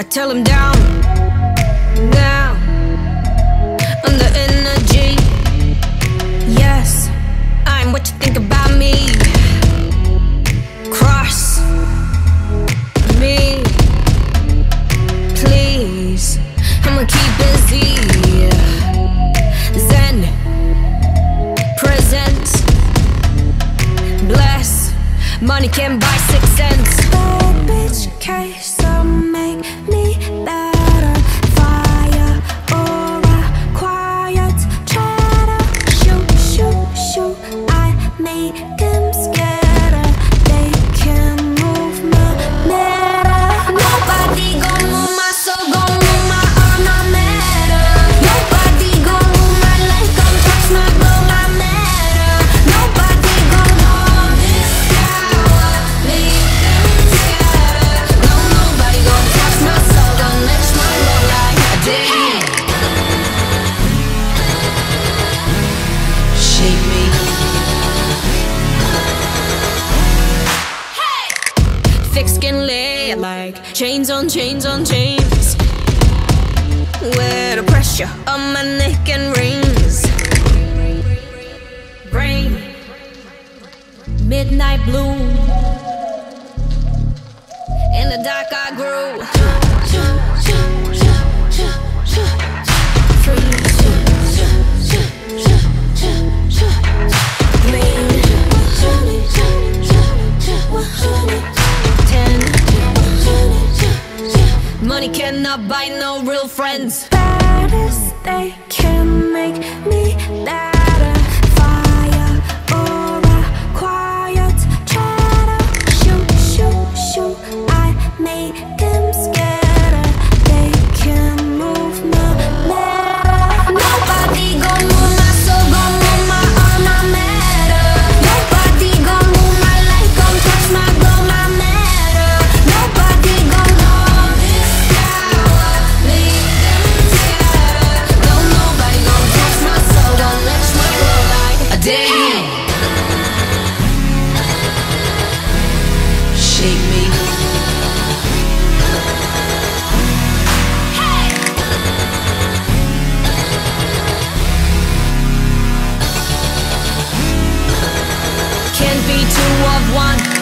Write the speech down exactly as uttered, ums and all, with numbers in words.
till I'm down, down, under energy. Yes, I'm what you think about me. Cross me, please. I'ma keep busy. Zen, present, bless. Money can buy six cents. Bad bitch case to make me better. Fire or a quiet chatter. Shoot, shoot, shoot. I make them scatter. They can move my matter. Nobody gon' move my soul, gon' move my arm, my matter. Nobody gon' move my life, gon' touch my blow, my matter. Nobody gon' move this power, leave them scattered. No, nobody gon' touch my soul, gon' touch my blow like a day. Shape me, Thick skin lay like chains on chains on chains. Where the pressure on my neck and rings. Rain, midnight blue. In the dark I grew. Money cannot buy no real friends. Baddest, they can make me better. Fire or a quiet chatter. Shoot, shoot, shoot. I make them scatter. They can move my matter. Nobody gon' move my soul, gon' move my arm, my matter. Nobody gon' move my life, gon' touch my blow, my matter. Nobody gon' move this power, leave them scattered. No, nobody gon' touch my soul, gon' touch my blow like a day. shape me, Can't be two of one.